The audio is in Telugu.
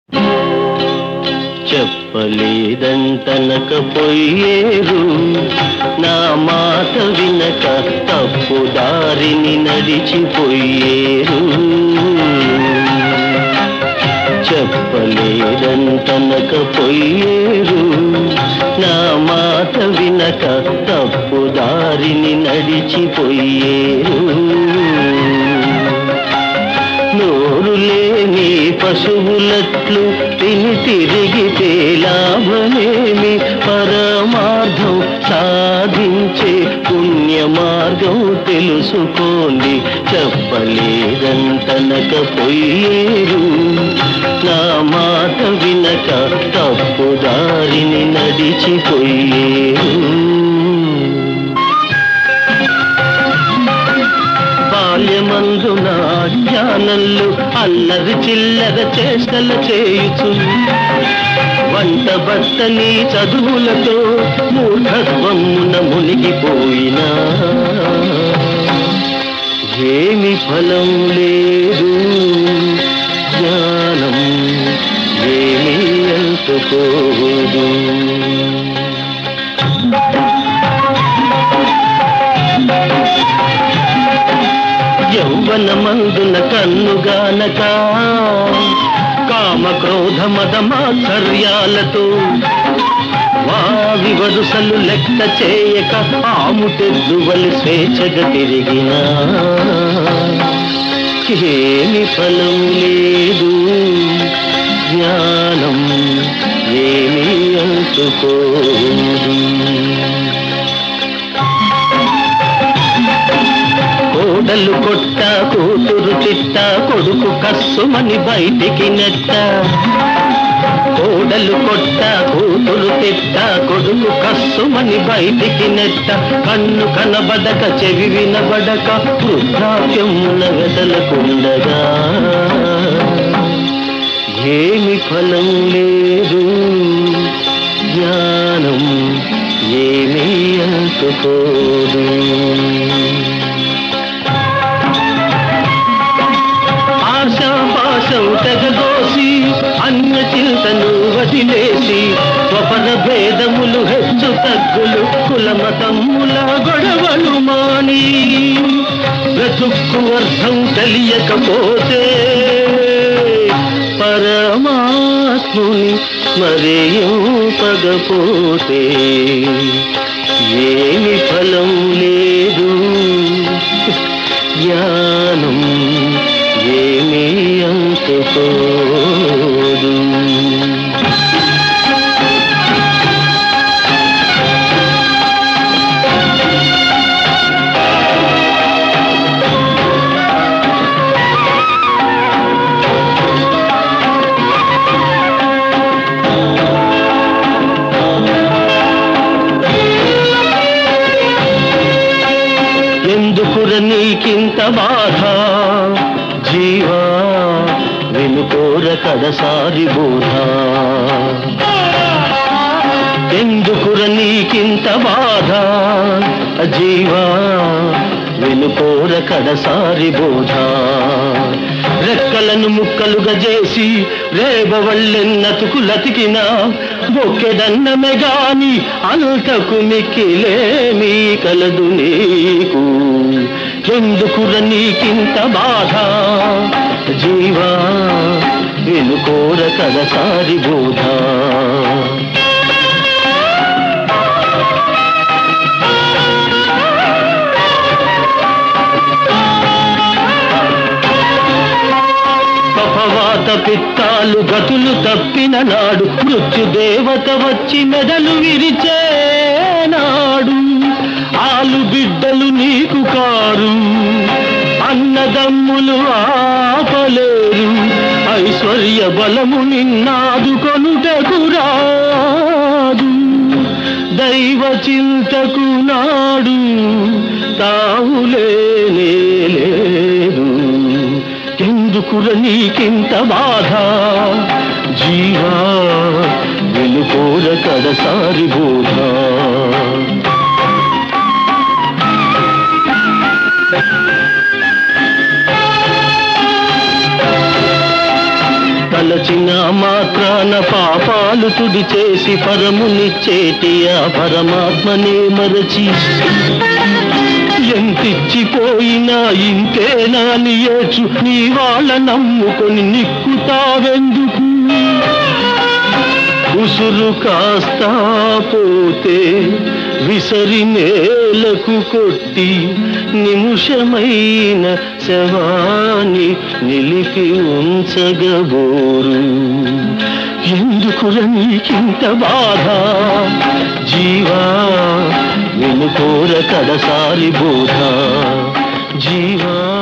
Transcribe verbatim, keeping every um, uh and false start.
చెప్పలేదంటనకపోయేరు నా మాట వినక తప్పు దారిని నడిచిపోయేరు. చెప్పలేదంటనకపోయేరు నా మాట వినక తప్పు దారిని నడిచిపోయేరు. నోరు లేని పశువులట్లు తిని తిరిగితే లాభమేమి, పరమార్థం సాధించే పుణ్య మార్గం తెలుసుకోండి. చెప్పలేదంటనకపోయేరు నా మాట వినక తప్పు దారిని నడిచిపోయేరు. బాల్యమందున జ్ఞానంలో అల్లరి చిల్లర చేష్టలు చేయుచు, వంట బట్టని చదువులతో మూఢత్వమున మునిగిపోయినా ఏమి ఫలం లేదు, జ్ఞానం ఏమీ అంటుకోదు. యౌవనమందున కన్నుగానక కామ క్రోధ మద మాత్సర్యాలతో వావి వరుసలు లెక్క చేయక ఆముటెద్దువలి స్వేచ్ఛగా తిరిగినా ఏమి ఫలం లేదు, జ్ఞానం ఏమీ అంటుకోదు. కోడలు కొట్ట కూతురు తిట్ట కొడుకు కస్సుమని బయటికి నెట్ట, కోడలు కొట్ట కూతురు తిట్ట కొడుకు కస్సుమని బయటికి నెట్ట, కన్ను కనబడక చెవి వినబడక వృద్ధాప్యమున వెదలకుండగా ఏమి ఫలం లేదు, జ్ఞానం ఏమీ అంటుకోదు. ఆశాపాశం తెగదోసి అన్య చింతను వదిలేసి స్వపర భేదములు హెచ్చు తగ్గులు కులమతమ్ముల గొడవలు మాని బ్రతుక్కు అర్థం తెలియకపోతే పరమాత్ముని స్మరింపకపోతే ఏమి ఫలం లేదు, జ్ఞానం ఏమీ అంటుకోదు. ఎందుకుర నీకింత బాధ జీవా, వినుకోర కడసారి బోధ. ఎందుకుర నీకింత బాధ జీవా, వినుకోర కడసారి బోధ. రెక్కలను ముక్కలుగా చేసి రేబవళ్ళెన్నతుకులతికినా బొక్కెడన్నమే గాని అంతకు మిక్కిలేమీ కలదు నీకు. ఎందుకుర నీకింత బాధ జీవా, వినుకోర కడసారి బోధ. కఫవాత పిత్తాలు గతులు తప్పిన నాడు మృత్యు దేవత వచ్చి మెడలు విరిచే నాడు ఆలు బిడ్డలు నీకు కారు, అన్నదమ్ములు ఆపలేరు, ఐశ్వర్య బలము నిన్నాదు కొనుటకు రాదు, దైవ చింతకు నాడు తావులేనే లేదు. ఎందుకుర నీకింత బాధ జీవా, వెలుకోర కడసారి బోధ. తలచిన మాత్రాన పాపాలు తుడి చేసి పరమునిచ్చేటి ఆ పరమాత్మనే మరచి ఎంతిచ్చిపోయినా ఇంతేనా అని ఏచు నీ వాళ్ళ నమ్ముకొని నిక్కుతావెందుకు ఉసురు కాస్తా పోతే విసరి నేలకు కొట్టి నిమిషమైన శవాన్ని నిలిపి ఉంచగబోరు ఎందుకుర నీకింత బాధ జీవా వినుకోర కడసారి బోధ జీవా